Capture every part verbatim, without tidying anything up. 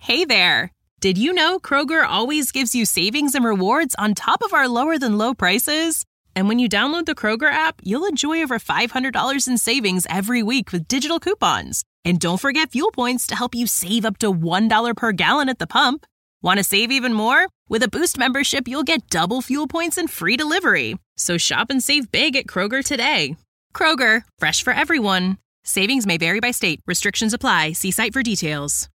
Hey there! Did you know Kroger always gives you savings and rewards on top of our lower-than-low prices? And when you download the Kroger app, you'll enjoy over five hundred dollars in savings every week with digital coupons. And don't forget fuel points to help you save up to one dollar per gallon at the pump. Want to save even more? With a Boost membership, you'll get double fuel points and free delivery. So shop and save big at Kroger today. Kroger, fresh for everyone. Savings may vary by state. Restrictions apply. See site for details.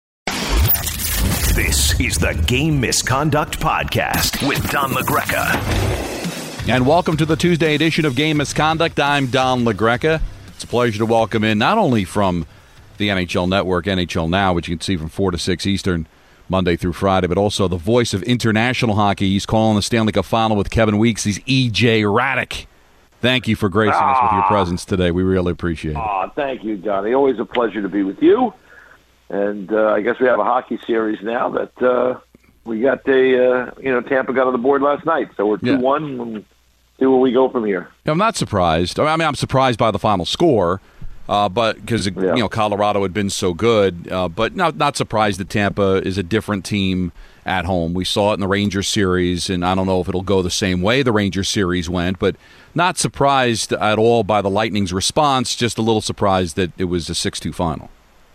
This is the Game Misconduct Podcast with Don LaGreca. And welcome to the Tuesday edition of Game Misconduct. I'm Don LaGreca. It's a pleasure to welcome in not only from the N H L Network, N H L Now, which you can see from four to six Eastern, Monday through Friday, but also the voice of international hockey. He's calling the Stanley Cup Final with Kevin Weeks. He's E J Raddick. Thank you for gracing ah, us with your presence today. We really appreciate it. Ah, thank you, Donnie. Always a pleasure to be with you. And uh, I guess we have a hockey series now that uh, we got the, uh, you know, Tampa got on the board last night. So we're two one yeah. and see where we go from here. I'm not surprised. I mean, I'm surprised by the final score, uh, but because, yeah. you know, Colorado had been so good. Uh, but not, not surprised that Tampa is a different team at home. We saw it in the Rangers series, and I don't know if it'll go the same way the Rangers series went, but not surprised at all by the Lightning's response, just a little surprised that it was a six two final.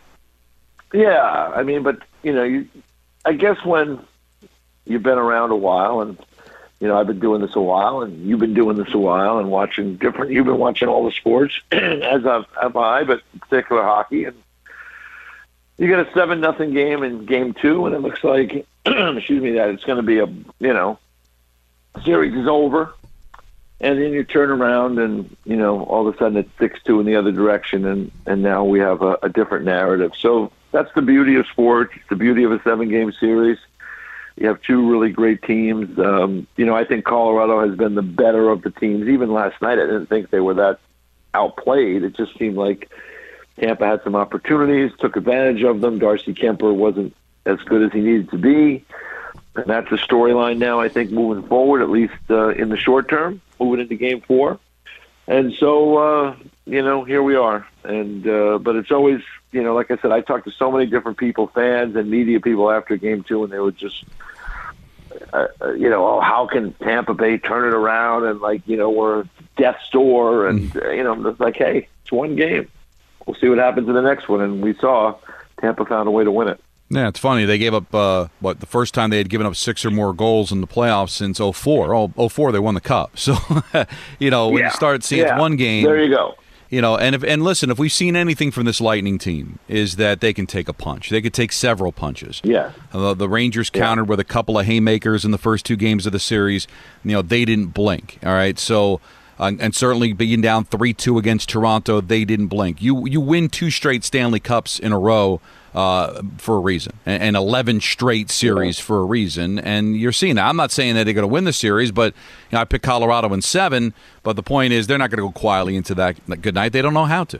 Yeah, I mean, but, you know, you, I guess when you've been around a while, and, you know, I've been doing this a while, and you've been doing this a while, and watching different, you've been watching all the sports, as have, have I, but in particular hockey, and you get a seven nothing game in game two, and it looks like, excuse me, that it's going to be a, you know, series is over, and then you turn around and, you know, all of a sudden it's six two in the other direction, and, and now we have a, a different narrative. So that's the beauty of sports. It's the beauty of a seven-game series. You have two really great teams. Um, you know, I think Colorado has been the better of the teams. Even last night, I didn't think they were that outplayed. It just seemed like Tampa had some opportunities, took advantage of them. Darcy Kemper wasn't as good as he needed to be. And that's a storyline now, I think, moving forward, at least uh, in the short term, moving into game four. And so, uh, you know, here we are. And uh, but it's always, you know, like I said, I talked to so many different people, fans and media people after game two, and they were just, uh, you know, oh, how can Tampa Bay turn it around? And, like, you know, we're death's door. And, mm. you know, I'm just like, hey, it's one game. We'll see what happens in the next one. And we saw Tampa found a way to win it. Yeah, it's funny. They gave up, uh, what, the first time they had given up six or more goals in the playoffs since oh four. Oh, oh four, they won the Cup. So, you know, when yeah. you start seeing yeah. one game. There you go. You know, and if, and listen, if we've seen anything from this Lightning team, is that they can take a punch. They could take several punches. Yeah. Uh, the Rangers countered yeah. with a couple of haymakers in the first two games of the series. You know, they didn't blink. All right, so... Uh, and certainly being down three two against Toronto, they didn't blink. You you win two straight Stanley Cups in a row uh, for a reason, and, and eleven straight series for a reason, and you're seeing that. I'm not saying that they're going to win the series, but you know, I picked Colorado in seven, but the point is they're not going to go quietly into that good night. They don't know how to.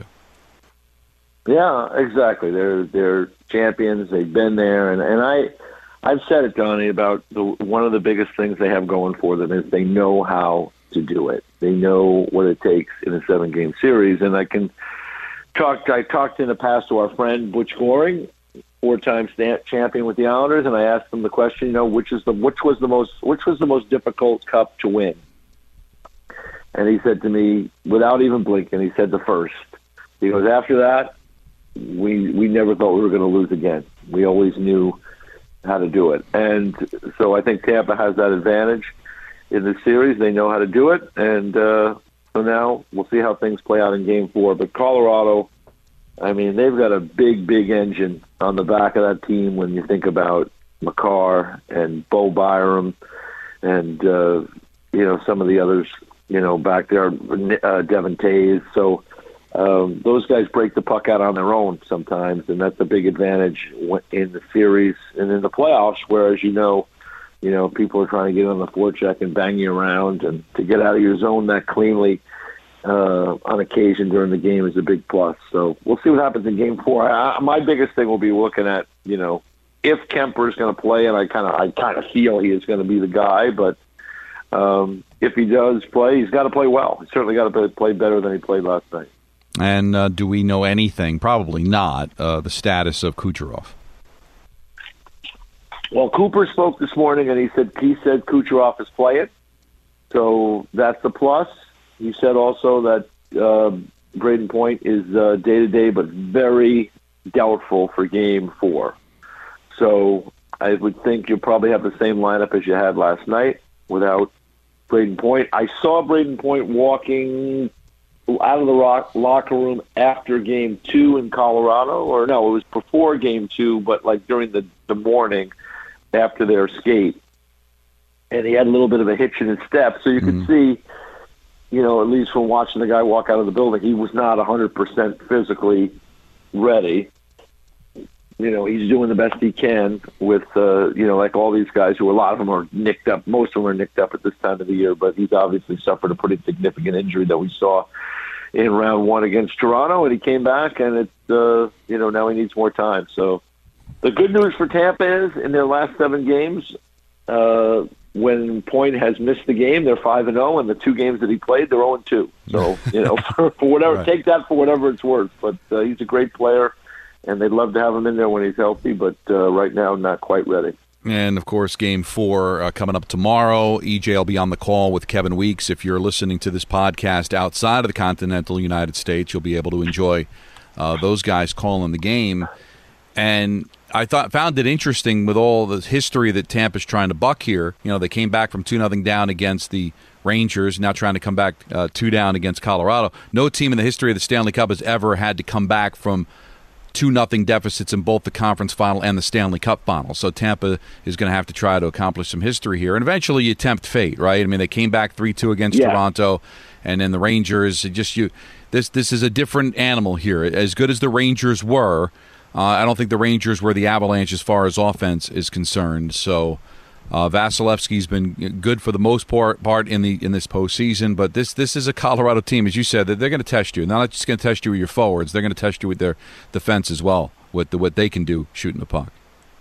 Yeah, exactly. They're they're champions. They've been there, and, and I, I've said it, Donnie, about the, one of the biggest things they have going for them is they know how to do it. They know what it takes in a seven-game series, and I can talk. I talked in the past to our friend Butch Goring, four-time champion with the Islanders, and I asked him the question, you know, which is the which was the most which was the most difficult cup to win? And he said to me, without even blinking, he said the first. He goes, after that, we we never thought we were going to lose again. We always knew how to do it, and so I think Tampa has that advantage. In the series, they know how to do it, and uh, so now we'll see how things play out in Game Four. But Colorado, I mean, they've got a big, big engine on the back of that team. When you think about Makar and Bo Byram, and uh, you know some of the others, you know back there, uh, Devin Taves. So um, those guys break the puck out on their own sometimes, and that's a big advantage in the series and in the playoffs. Whereas you know. You know, people are trying to get on the forecheck and bang you around, and to get out of your zone that cleanly uh, on occasion during the game is a big plus. So we'll see what happens in Game Four. I, my biggest thing will be looking at, you know, if Kemper is going to play, and I kind of, I kind of feel he is going to be the guy. But um, if he does play, he's got to play well. He's certainly got to play better than he played last night. And uh, do we know anything? Probably not. Uh, the status of Kucherov. Well, Cooper spoke this morning, and he said he said Kucherov is playing, so that's a plus. He said also that uh, Braden Point is uh, day-to-day, but very doubtful for Game Four. So I would think you'll probably have the same lineup as you had last night without Braden Point. I saw Braden Point walking out of the rock, locker room after Game Two in Colorado, or no, it was before Game Two, but like during the, the morning after their skate. And he had a little bit of a hitch in his step, so you Mm-hmm. could see, you know, at least from watching the guy walk out of the building, he was not one hundred percent physically ready. You know, he's doing the best he can with, uh, you know, like all these guys who a lot of them are nicked up. Most of them are nicked up at this time of the year, but he's obviously suffered a pretty significant injury that we saw in round one against Toronto, and he came back, and it's, uh, you know, now he needs more time. So the good news for Tampa is in their last seven games, uh, when Point has missed the game, they're five and oh, and the two games that he played, they're oh and two. So, you know, for, for whatever, Right. take that for whatever it's worth. But uh, he's a great player, and they'd love to have him in there when he's healthy, but uh, right now, not quite ready. And, of course, Game four uh, coming up tomorrow. E J will be on the call with Kevin Weeks. If you're listening to this podcast outside of the continental United States, you'll be able to enjoy uh, those guys calling the game. And I thought found it interesting with all the history that Tampa's trying to buck here. You know, they came back from two nothing down against the Rangers, now trying to come back uh, two down against Colorado. No team in the history of the Stanley Cup has ever had to come back from two nothing deficits in both the conference final and the Stanley Cup final. So Tampa is going to have to try to accomplish some history here. And eventually you tempt fate, right? I mean, they came back three two against Yeah. Toronto, and then the Rangers, it just you this this is a different animal here. As good as the Rangers were, uh, I don't think the Rangers were the Avalanche as far as offense is concerned. So uh, Vasilevsky's been good for the most part, part in the in this postseason, but this this is a Colorado team, as you said, that they're going to test you. They're not just going to test you with your forwards; they're going to test you with their defense as well, with the, what they can do shooting the puck.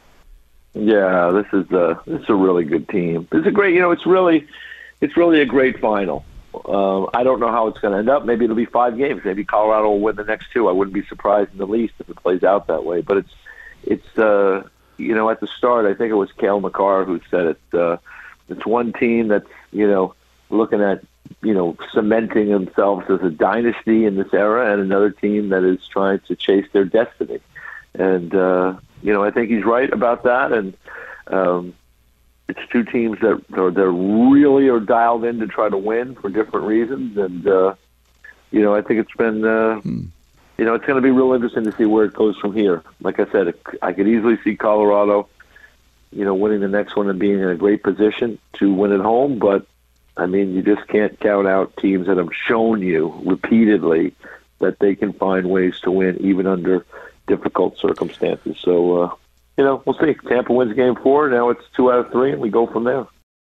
Yeah, this is a this is a really good team. It's a great, you know, it's really it's really a great final. Um, I don't know how it's going to end up. Maybe it'll be five games. Maybe Colorado will win the next two. I wouldn't be surprised in the least if it plays out that way. But it's it's uh, you know, at the start, I think it was Cale Makar who said it. Uh, it's one team that's, you know, looking at, you know, cementing themselves as a dynasty in this era, and another team that is trying to chase their destiny. And uh, you know, I think he's right about that. And um, it's two teams that are they're really are dialed in to try to win for different reasons. And uh, you know, I think it's been. Uh, Hmm. You know, it's going to be real interesting to see where it goes from here. Like I said, I could easily see Colorado, you know, winning the next one and being in a great position to win at home. But, I mean, you just can't count out teams that have shown you repeatedly that they can find ways to win even under difficult circumstances. So, uh, you know, we'll see. Tampa wins game four. Now it's two out of three, and we go from there.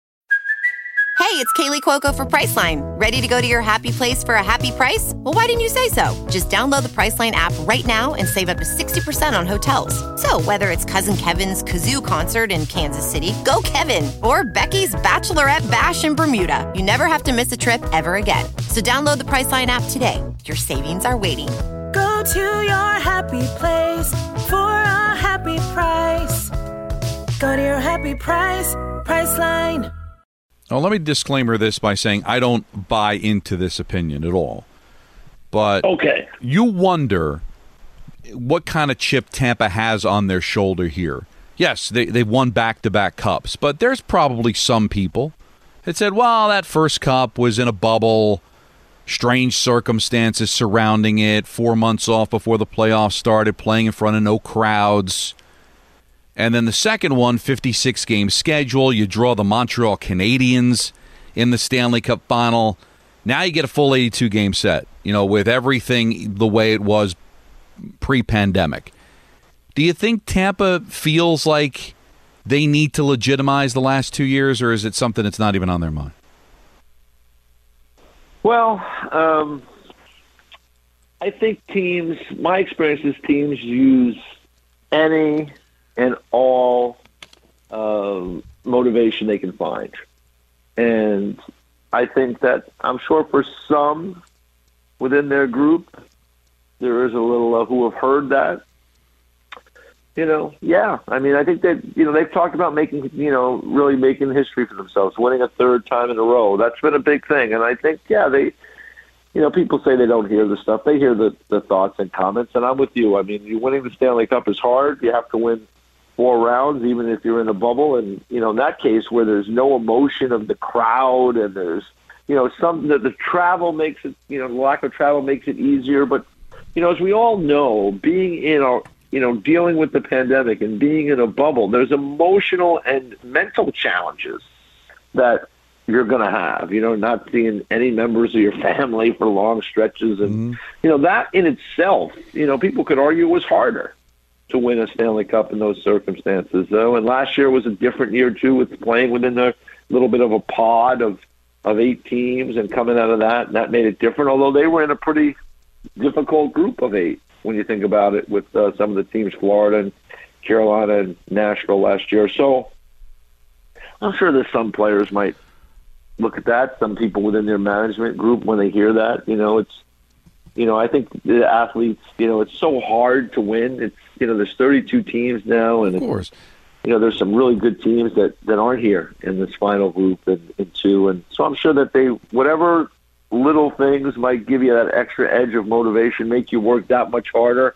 Hey, it's Kaylee Cuoco for Priceline. Ready to go to your happy place for a happy price? Well, why didn't you say so? Just download the Priceline app right now and save up to sixty percent on hotels. So whether it's Cousin Kevin's Kazoo Concert in Kansas City, go Kevin, or Becky's Bachelorette Bash in Bermuda, you never have to miss a trip ever again. So download the Priceline app today. Your savings are waiting. Go to your happy place for a happy price. Go to your happy price, Priceline. Well, let me disclaimer this by saying I don't buy into this opinion at all. But Okay. you wonder what kind of chip Tampa has on their shoulder here. Yes, they, they've won back-to-back cups, but there's probably some people that said, well, that first cup was in a bubble, strange circumstances surrounding it, four months off before the playoffs started, playing in front of no crowds. And then the second one, fifty-six game schedule. You draw the Montreal Canadiens in the Stanley Cup final. Now you get a full eighty-two game set, you know, with everything the way it was pre-pandemic. Do you think Tampa feels like they need to legitimize the last two years, or is it something that's not even on their mind? Well, um, I think teams, my experience is teams use any and all um, motivation they can find. And I think that, I'm sure for some within their group, there is a little uh, who have heard that. You know, yeah. I mean, I think that, you know, they've talked about making, you know, really making history for themselves, winning a third time in a row. That's been a big thing. And I think, yeah, they, you know, people say they don't hear the stuff. They hear the, the thoughts and comments, and I'm with you. I mean, you winning the Stanley Cup is hard. You have to win four rounds, even if you're in a bubble. And, you know, in that case where there's no emotion of the crowd and there's, you know, some the, the travel makes it, you know, the lack of travel makes it easier. But, you know, as we all know, being in a, you know, dealing with the pandemic and being in a bubble, there's emotional and mental challenges that you're going to have, you know, not seeing any members of your family for long stretches. And, mm-hmm. you know, that in itself, you know, people could argue was harder to win a Stanley Cup in those circumstances, though. And last year was a different year, too, with playing within a little bit of a pod of, of eight teams and coming out of that. And that made it different, although they were in a pretty difficult group of eight when you think about it, with uh, some of the teams, Florida and Carolina and Nashville last year. So I'm sure that some players might look at that, some people within their management group, when they hear that. You know, it's, you know, I think the athletes, you know, it's so hard to win. It's, you know, there's thirty-two teams now, and of course, you know, there's some really good teams that, that aren't here in this final group and, and two. And so I'm sure that they, whatever little things might give you that extra edge of motivation, make you work that much harder,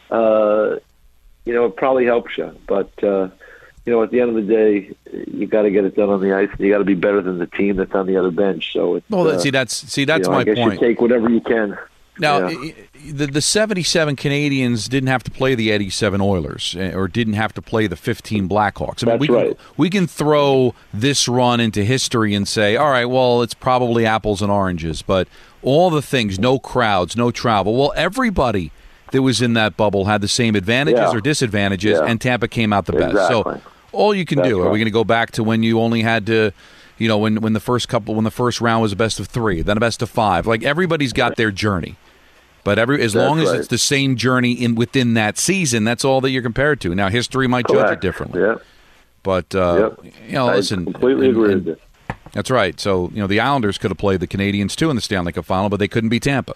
uh, you know, it probably helps you. But, uh, you know, at the end of the day, you got to get it done on the ice, and you got to be better than the team that's on the other bench. So, it's, well, uh, see, that's see, that's you know, my I guess point. You take whatever you can. Now, yeah. the the seventy-seven Canadians didn't have to play the eighty-seven Oilers, or didn't have to play the fifteen Blackhawks. I mean, That's we can, right. we can throw this run into history and say, all right, well, it's probably apples and oranges, but all the things, no crowds, no travel. Well, everybody that was in that bubble had the same advantages Yeah. or disadvantages, Yeah. and Tampa came out the best. Exactly. So all you can That's do, right. are we going to go back to when you only had to, you know, when, when the first couple, when the first round was a best of three, then a best of five. Like, everybody's got their journey. But every as That's long as right. it's the same journey in within that season, that's all that you're compared to. Now, history might judge it Correct. differently. Yeah. But, uh, Yep. you know, I listen. completely and- agree and- with you. That's right. So, you know, the Islanders could have played the Canadians, too, in the Stanley Cup final, but they couldn't beat Tampa.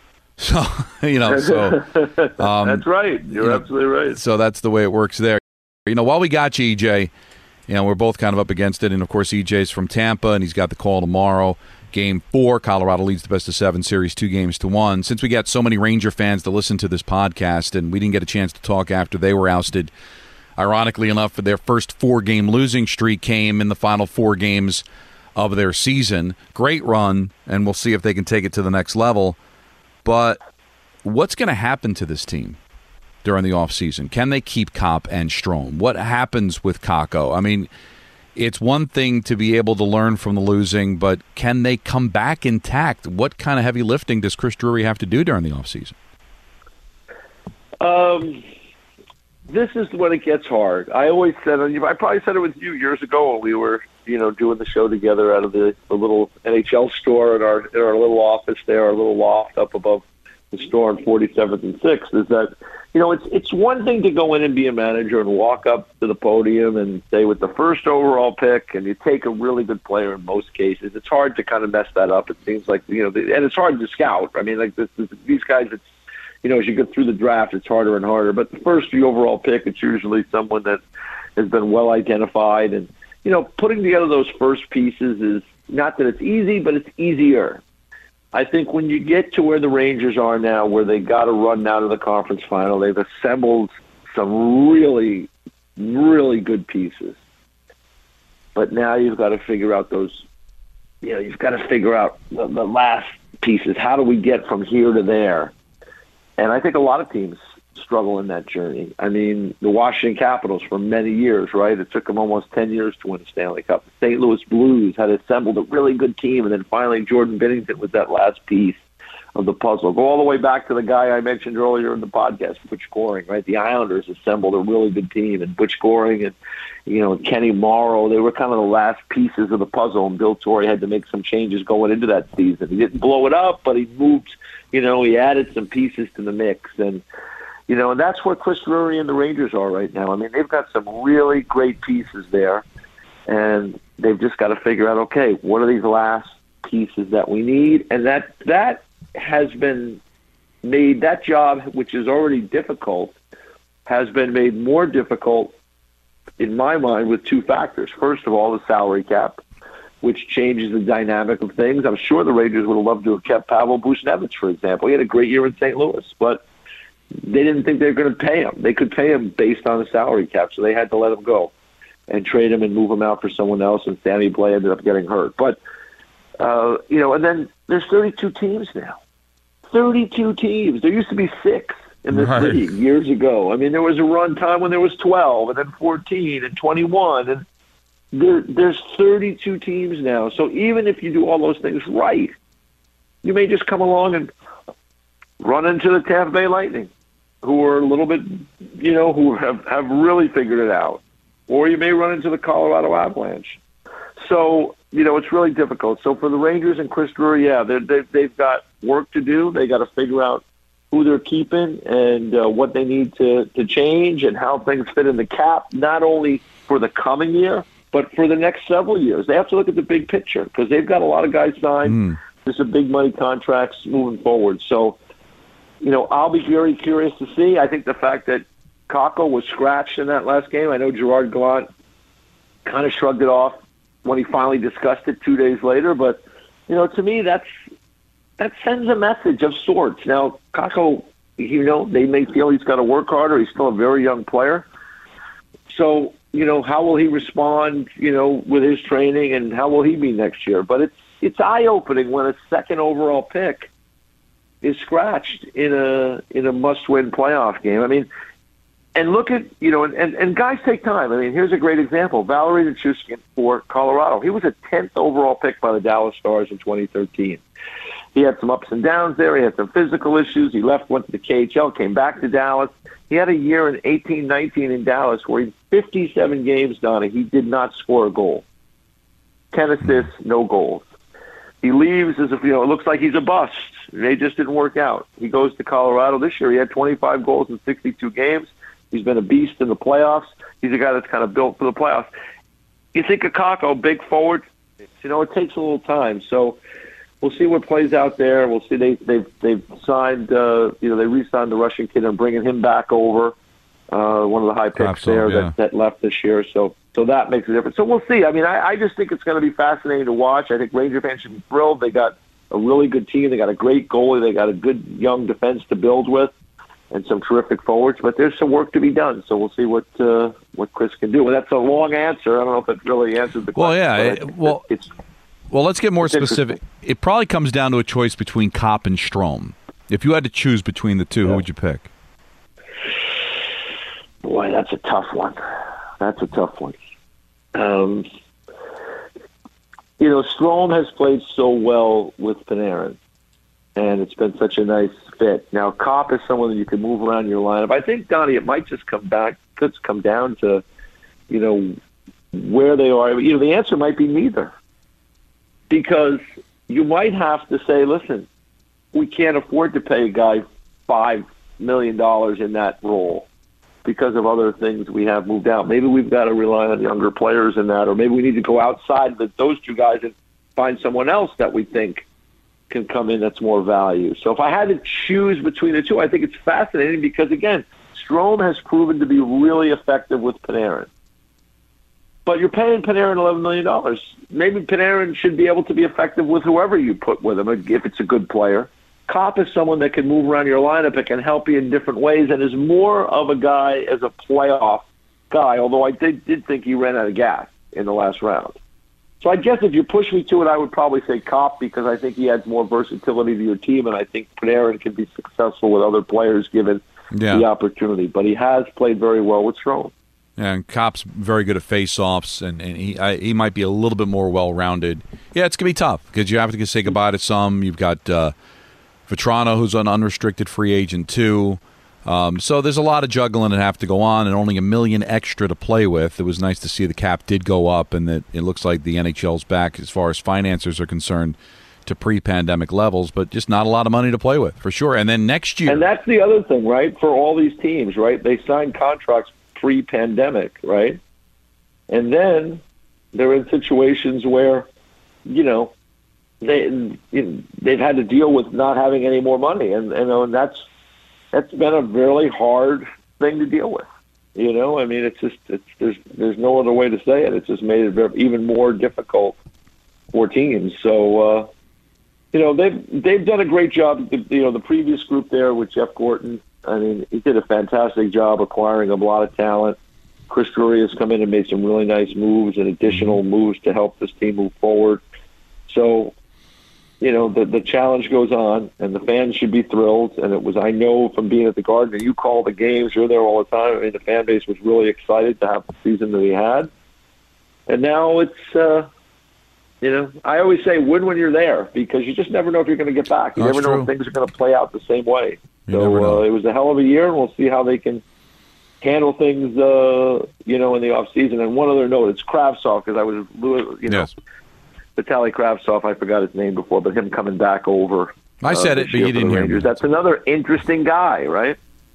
So, you know, so. Um, That's right. You're you know, absolutely right. So that's the way it works there. You know, while we got you, E J, you know, we're both kind of up against it. And, of course, E J's from Tampa, and he's got the call tomorrow. Game four, Colorado leads the best of seven series two games to one. Since we got so many Ranger fans to listen to this podcast, and we didn't get a chance to talk after they were ousted, ironically enough, their first four-game losing streak came in the final four games of their season. Great run, and we'll see if they can take it to the next level. But what's going to happen to this team during the offseason? Can they keep Kopp and Strome? What happens with Kakko? I mean, it's one thing to be able to learn from the losing, but can they come back intact? What kind of heavy lifting does Chris Drury have to do during the offseason? Um, this is when it gets hard. I always said, I probably said it with you years ago when we were, you know, doing the show together out of the, the little N H L store in our in our little office there, our little loft up above the store on forty-seventh and sixth, is that, you know, it's it's one thing to go in and be a manager and walk up to the podium and say, with the first overall pick, and you take a really good player in most cases. It's hard to kind of mess that up. It seems like, you know, and it's hard to scout. I mean, like this, this, these guys, it's, you know, as you go through the draft, it's harder and harder. But the first the overall pick, it's usually someone that has been well identified. And, you know, putting together those first pieces is not that it's easy, but it's easier. I think when you get to where the Rangers are now, where they got to run now to the conference final, they've assembled some really, really good pieces. But now you've got to figure out those, you know, you've got to figure out the, the last pieces. How do we get from here to there? And I think a lot of teams struggle in that journey. I mean, the Washington Capitals for many years, right? It took them almost ten years to win a Stanley Cup. The Saint Louis Blues had assembled a really good team, and then finally Jordan Binnington was that last piece of the puzzle. Go all the way back to the guy I mentioned earlier in the podcast, Butch Goring, right? The Islanders assembled a really good team, and Butch Goring and, you know, Kenny Morrow, they were kind of the last pieces of the puzzle, and Bill Torrey had to make some changes going into that season. He didn't blow it up, but he moved, you know, he added some pieces to the mix, and you know, and that's where Chris Drury and the Rangers are right now. I mean, they've got some really great pieces there, and they've just got to figure out, okay, what are these last pieces that we need? And that that has been made, that job, which is already difficult, has been made more difficult, in my mind, with two factors. First of all, the salary cap, which changes the dynamic of things. I'm sure the Rangers would have loved to have kept Pavel Buchnevich, for example. He had a great year in Saint Louis, but they didn't think they were going to pay him. They could pay him based on the salary cap, so they had to let him go and trade him and move him out for someone else, and Sammy Blais ended up getting hurt. But, uh, you know, and then there's thirty-two teams now. thirty-two teams. There used to be six in this right. league years ago. I mean, there was a run time when there was twelve, and then fourteen, and twenty-one, and there, there's thirty-two teams now. So even if you do all those things right, you may just come along and run into the Tampa Bay Lightning, who are a little bit, you know, who have, have really figured it out. Or you may run into the Colorado Avalanche. So, you know, it's really difficult. So for the Rangers and Chris Drury, yeah, they're, they're, they've got work to do. They got to figure out who they're keeping and uh, what they need to, to change and how things fit in the cap, not only for the coming year, but for the next several years. They have to look at the big picture because they've got a lot of guys signed. Mm. There's some big money contracts moving forward. So, you know, I'll be very curious to see. I think the fact that Kakko was scratched in that last game, I know Gerard Gallant kind of shrugged it off when he finally discussed it two days later. But, you know, to me, that's that sends a message of sorts. Now, Kakko, you know, they may feel he's got to work harder. He's still a very young player. So, you know, how will he respond, you know, with his training, and how will he be next year? But it's it's eye-opening when a second overall pick is scratched in a in a must-win playoff game. I mean, and look at, you know, and, and, and guys take time. I mean, here's a great example. Valeri Nichushkin for Colorado. He was a tenth overall pick by the Dallas Stars in twenty thirteen. He had some ups and downs there. He had some physical issues. He left, went to the K H L, came back to Dallas. He had a year in eighteen nineteen in Dallas where in fifty-seven games, Donna, he did not score a goal. ten assists, no goals. He leaves as if, you know, it looks like he's a bust. They just didn't work out. He goes to Colorado this year. He had twenty-five goals in sixty-two games. He's been a beast in the playoffs. He's a guy that's kind of built for the playoffs. You think of Kakko, big forward, you know, it takes a little time. So we'll see what plays out there. We'll see. They, they've they've signed, uh, you know, they re-signed the Russian kid and bringing him back over, uh, one of the high picks there yeah. that, that left this year. So so that makes a difference. So we'll see. I mean, I, I just think it's going to be fascinating to watch. I think Ranger fans should be thrilled. They got a really good team. They got a great goalie. They got a good young defense to build with, and some terrific forwards, but there's some work to be done. So we'll see what uh, what Chris can do. Well, that's a long answer. I don't know if it really answers the question. Well, yeah. It, well, it's, well, let's get more specific. It probably comes down to a choice between Kopp and Strome. If you had to choose between the two, yeah. who would you pick? Boy, that's a tough one. That's a tough one. Um, you know, Strome has played so well with Panarin, and it's been such a nice fit. Now, Kopp is someone that you can move around your lineup. I think, Donnie, it might just come back, could come down to, you know, where they are. You know, the answer might be neither. Because you might have to say, listen, we can't afford to pay a guy five million dollars in that role because of other things we have moved out. Maybe we've got to rely on younger players in that, or maybe we need to go outside the, those two guys and find someone else that we think can come in that's more value. So if I had to choose between the two, I think it's fascinating because, again, Strome has proven to be really effective with Panarin. But you're paying Panarin eleven million dollars. Maybe Panarin should be able to be effective with whoever you put with him if it's a good player. Kopp is someone that can move around your lineup and can help you in different ways and is more of a guy as a playoff guy, although I did, did think he ran out of gas in the last round. So I guess if you push me to it, I would probably say Kopp because I think he adds more versatility to your team, and I think Panarin can be successful with other players given yeah. the opportunity. But he has played very well with Strome. Yeah, and Kopp's very good at face-offs, and, and he I, he might be a little bit more well-rounded. Yeah, it's going to be tough because you have to say goodbye to some. You've got uh, Vetrano, who's an unrestricted free agent, too. Um, so there's a lot of juggling that have to go on and only a million extra to play with. It was nice to see the cap did go up and that it looks like the N H L's back as far as financiers are concerned to pre-pandemic levels, but just not a lot of money to play with, for sure. And then next year... And that's the other thing, right, for all these teams, right? They signed contracts pre-pandemic, right? And then they're in situations where, you know, they, you know, they've had to deal with not having any more money. And, and, and that's that's been a really hard thing to deal with. You know, I mean, it's just it's there's there's no other way to say it. It's just made it very, even more difficult for teams. So, uh, you know, they've they've done a great job. You know, the previous group there with Jeff Gorton, I mean, he did a fantastic job acquiring a lot of talent. Chris Drury has come in and made some really nice moves and additional moves to help this team move forward. So, you know, the the challenge goes on, and the fans should be thrilled. And it was, I know from being at the Garden, and you call the games, you're there all the time. I mean, the fan base was really excited to have the season that we had. And now it's, uh, you know, I always say win when you're there, because you just never know if you're going to get back. You That's never know true. if things are going to play out the same way. You never So know. uh, it was a hell of a year, and we'll see how they can handle things, uh, you know, in the off season. And one other note, it's Kravtsov, because I was, you know, Yes. Vitaly Kravtsov, I forgot his name before, but him coming back over. I said uh, it, this but year you for the didn't hear me. Rangers. That's another interesting guy, right?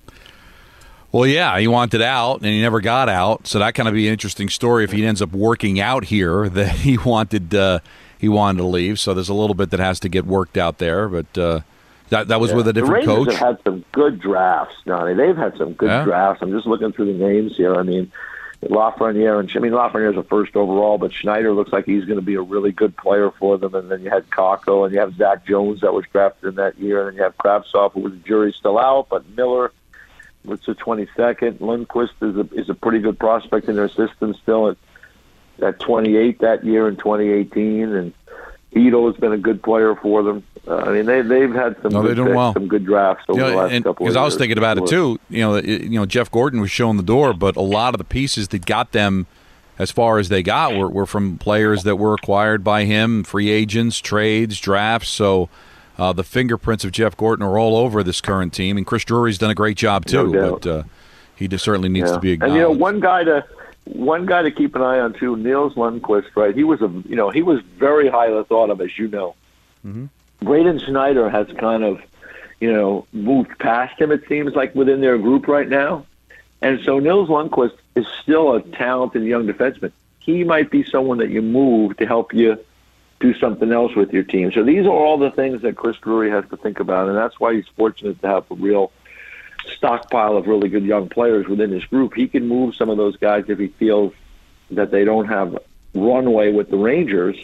Well, yeah, he wanted out, and he never got out. So that kind of be an interesting story if he ends up working out here that he wanted uh, he wanted to leave. So there's a little bit that has to get worked out there, but uh, that that was Yeah. with a different the Rangers coach. have had some good drafts, Donnie. They've had some good Yeah. drafts. I'm just looking through the names here. I mean, Lafreniere, and I mean Lafreniere's a first overall, but Schneider looks like he's going to be a really good player for them. And then you had Kakko, and you have Zach Jones that was drafted in that year, and then you have Kravtsov, who was the jury's still out, but Miller was the twenty-second. Lundqvist is a is a pretty good prospect in their system still at at twenty-eight that year in twenty eighteen, and Ito has been a good player for them. Uh, I mean, they they've had some No, they're good doing picks, well. some good drafts over You know, the last and couple of because years. I was thinking about it too, you know, it, you know, Jeff Gorton was showing the door, but a lot of the pieces that got them as far as they got were, were from players that were acquired by him, free agents, trades, drafts. So uh, the fingerprints of Jeff Gorton are all over this current team, and Chris Drury's done a great job too. No doubt. but uh, he just certainly needs Yeah. to be And acknowledged. you know, one guy to one guy to keep an eye on too, Niels Lundqvist. Right, he was a you know he was very highly thought of, as you know. Mm-hmm. Braden Schneider has kind of, you know, moved past him, it seems like, within their group right now. And so Nils Lundqvist is still a talented young defenseman. He might be someone that you move to help you do something else with your team. So these are all the things that Chris Drury has to think about, and that's why he's fortunate to have a real stockpile of really good young players within his group. He can move some of those guys if he feels that they don't have runway with the Rangers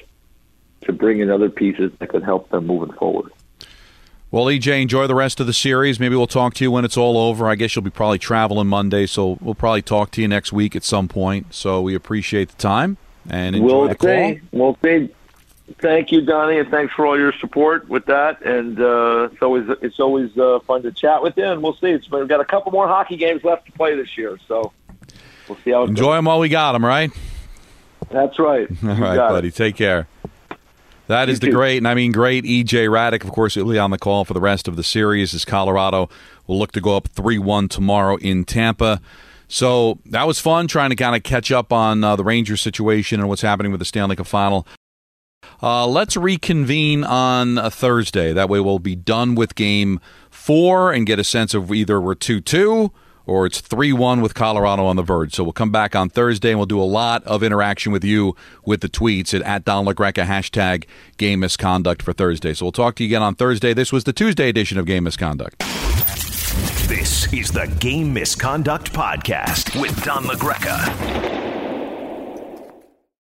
to bring in other pieces that could help them moving forward. Well, E J, enjoy the rest of the series. Maybe we'll talk to you when it's all over. I guess you'll be probably traveling Monday, so we'll probably talk to you next week at some point. So we appreciate the time and enjoy we'll the call. see. We'll see. Thank you, Donnie, and thanks for all your support with that. And uh, it's always it's always uh, fun to chat with you. And we'll see. It's, we've got a couple more hockey games left to play this year, so we'll see how it Enjoy goes. them while we got them, right? That's right. All You right, got buddy. it. Take care. That You is the too. great, and I mean great, E J Radick. Of course, he'll be on the call for the rest of the series as Colorado will look to go up three one tomorrow in Tampa. So that was fun trying to kind of catch up on uh, the Rangers situation and what's happening with the Stanley Cup Final. Uh, let's reconvene on a Thursday. That way we'll be done with game four and get a sense of either we're two two or it's three one with Colorado on the verge. So we'll come back on Thursday, and we'll do a lot of interaction with you with the tweets at, at Don LaGreca, hashtag Game Misconduct for Thursday. So we'll talk to you again on Thursday. This was the Tuesday edition of Game Misconduct. This is the Game Misconduct Podcast with Don LaGreca.